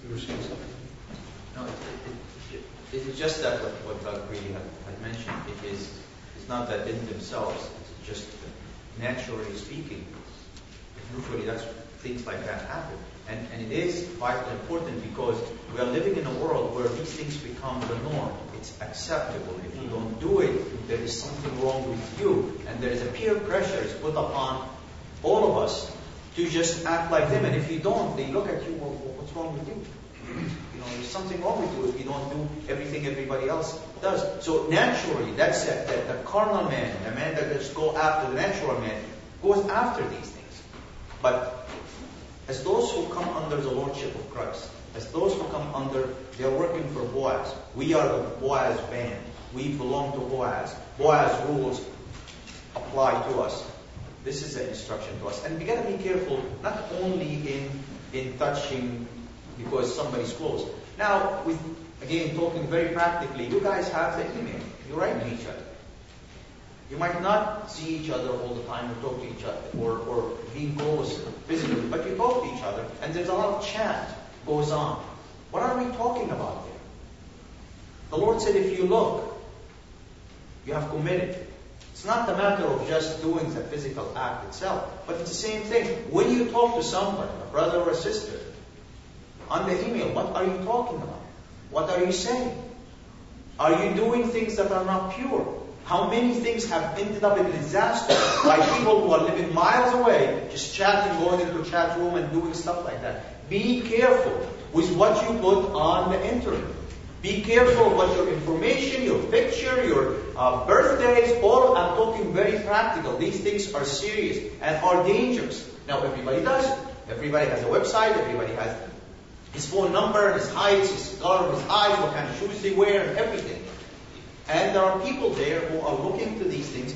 You were saying something? No, it's just that what Doug really had mentioned. It's not that in themselves. It's just naturally speaking. Usually that's things like that happen. And it is vitally important because we are living in a world where these things become the norm. It's acceptable. If you don't do it, there is something wrong with you. And there is a peer pressure is put upon all of us to just act like them. And if you don't, they look at you, well, what's wrong with you? You know, there's something wrong with you if you don't do everything everybody else does. So naturally, that's the carnal man, the man that just go after the natural man, goes after these things. But as those who come under the lordship of Christ, as those who come under, they're working for Boaz. We are the Boaz band. We belong to Boaz. Boaz rules apply to us. This is an instruction to us. And we got to be careful, not only in touching because somebody's close. Now, with again talking very practically, you guys have the email. You write to each other. You might not see each other all the time or talk to each other or be close physically, but you talk to each other and there's a lot of chat goes on. What are we talking about there? The Lord said, if you look, you have committed. It's not the matter of just doing the physical act itself, but it's the same thing. When you talk to somebody, a brother or a sister, on the email, what are you talking about? What are you saying? Are you doing things that are not pure? How many things have ended up in disaster by people who are living miles away, just chatting, going into a chat room and doing stuff like that? Be careful with what you put on the internet. Be careful what your information, your picture, your birthdays, all. I'm talking very practical. These things are serious and are dangerous. Now, everybody does it. Everybody has a website. Everybody has his phone number, his height, his color of his eyes, what kind of shoes they wear, and everything. And there are people there who are looking to these things.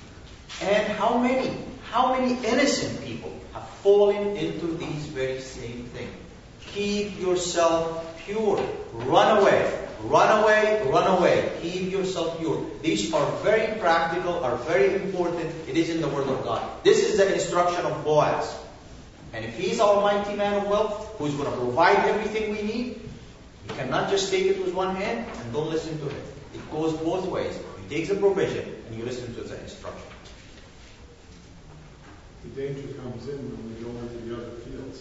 And how many innocent people have fallen into these very same things? Keep yourself pure. Run away. Run away. Run away. Keep yourself pure. These are very practical, are very important. It is in the Word of God. This is the instruction of Boaz. And if he's Almighty man of wealth, who's going to provide everything we need, you cannot just take it with one hand and don't listen to him. It goes both ways. You take the provision and you listen to the instruction. The danger comes in when we go into the other fields.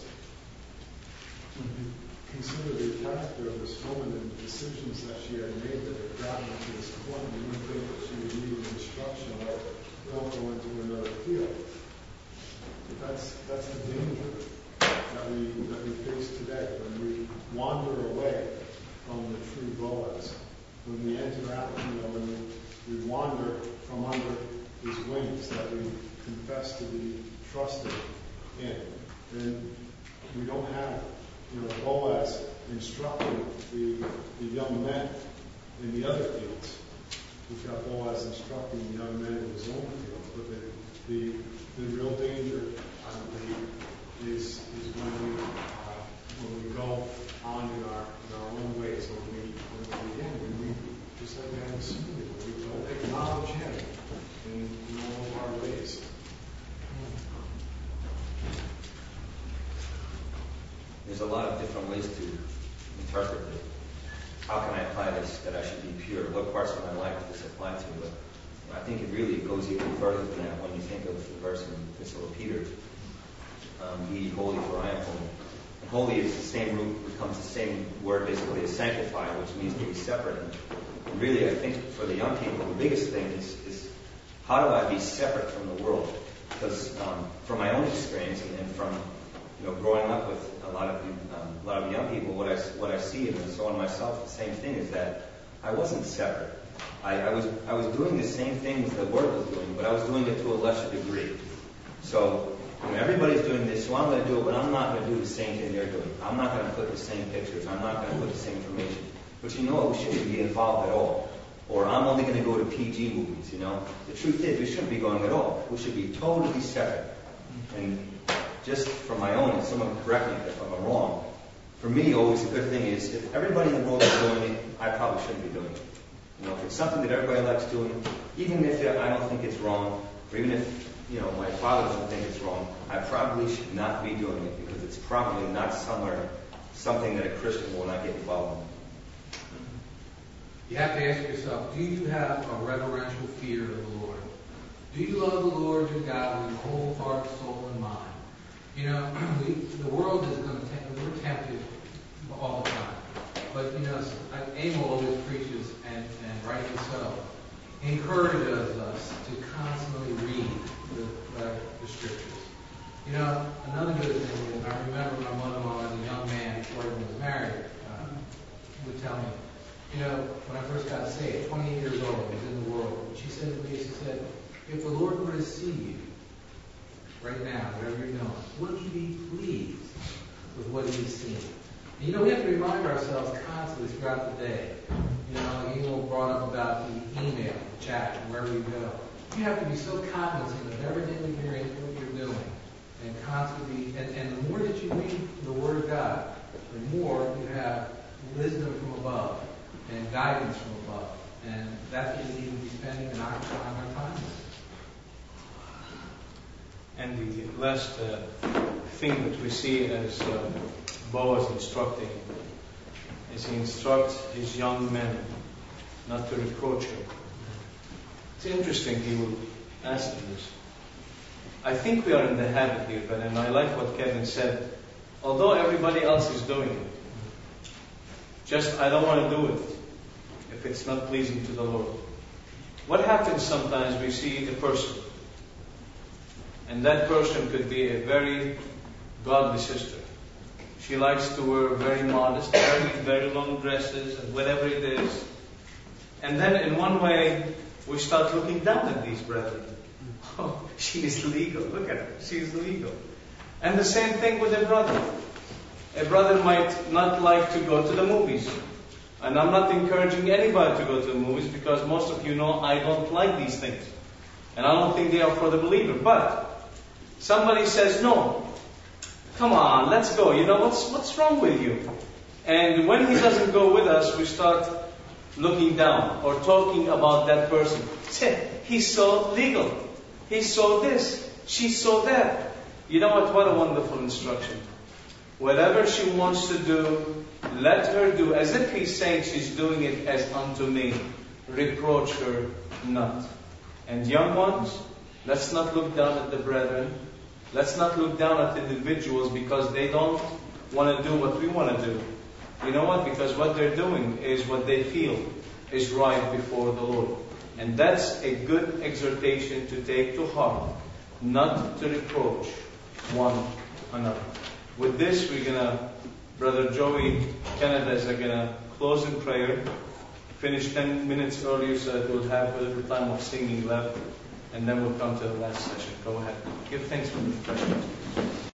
Consider the character of this woman and the decisions that she had made that had gotten to this point. You would think that she would need an instruction like, don't go into another field. But that's the danger that we face today when we wander away from the true Boaz. When we enter out, when we wander from under his wings that we confess to be trusted in, then we don't have, Boaz instructing the young men in the other fields. We've got Boaz instructing the young men in his own fields. But the real danger, I believe, is when we go on in our own ways, when we just like we had this morning, when we don't acknowledge him in all of our ways. There's a lot of different ways to interpret it. How can I apply this, that I should be pure? What parts of my life does this apply to? But I think it really goes even further than that when you think of the verse in the Epistle of Peter. Be ye holy, for I am holy. And holy is the same root, becomes the same word basically as sanctify, which means to be separate. And really, I think for the young people, the biggest thing is how do I be separate from the world? Because from my own experience and from growing up with a lot of young people, what I see and so on myself, the same thing is that I wasn't separate. I was doing the same things the Word was doing, but I was doing it to a lesser degree. So everybody's doing this, so I'm going to do it, but I'm not going to do the same thing they're doing. I'm not going to put the same pictures. I'm not going to put the same information. But you know what? We shouldn't be involved at all. Or I'm only going to go to PG movies. The truth is, we shouldn't be going at all. We should be totally separate. And just from my own, and someone correct me if I'm wrong, for me, always a good thing is if everybody in the world is doing it, I probably shouldn't be doing it. If it's something that everybody likes doing, even if I don't think it's wrong, or even if my father doesn't think it's wrong, I probably should not be doing it because it's probably not somewhere something that a Christian will not get involved in. You have to ask yourself, do you have a reverential fear of the Lord? Do you love the Lord your God with your whole heart, soul, and mind? You know, the world is going to we're tempted all the time. But, you know, Emil always preaches, and rightly so, encourages us to constantly read the Scriptures. You know, another good thing is, I remember my mother-in-law as a young man before I was married would tell me, you know, when I first got saved, 28 years old, I was in the world. And she said to me, she said, if the Lord were to see you right now, whatever you're doing, would he be pleased with what he's seeing? And, you know, we have to remind ourselves constantly throughout the day. You know, Emil brought up about the email, the chat, and wherever you go. You have to be so cognizant of everything that you're doing. And constantly, and the more that you read the Word of God, the more you have wisdom from above and guidance from above. And that's what we need to be spending and occupying our time with. And the last thing that we see as Boaz instructing is he instructs his young men not to reproach her. It's interesting he will ask them this. I think we are in the habit here, but and I like what Kevin said. Although everybody else is doing it, just I don't want to do it if it's not pleasing to the Lord. What happens sometimes we see a person, and that person could be a very godly sister. She likes to wear very modest, very long dresses, and whatever it is. And then in one way, we start looking down at these brethren. Oh, she is legal. Look at her. She is legal. And the same thing with a brother. A brother might not like to go to the movies. And I'm not encouraging anybody to go to the movies because most of you know I don't like these things. And I don't think they are for the believer. But somebody says, no, come on, let's go. You know, what's wrong with you? And when he doesn't go with us, we start looking down or talking about that person. He's so legal. He's so this. She's so that. You know what? What a wonderful instruction. Whatever she wants to do, let her do. As if he's saying she's doing it as unto me. Reproach her not. And young ones, let's not look down at the brethren. Let's not look down at individuals because they don't want to do what we want to do. You know what? Because what they're doing is what they feel is right before the Lord. And that's a good exhortation to take to heart, not to reproach one another. With this, we're going to, Brother Joey Canada is going to close in prayer, finish 10 minutes earlier so that we'll have a little time of singing left, and then we'll come to the last session. Go ahead. Give thanks for the questions.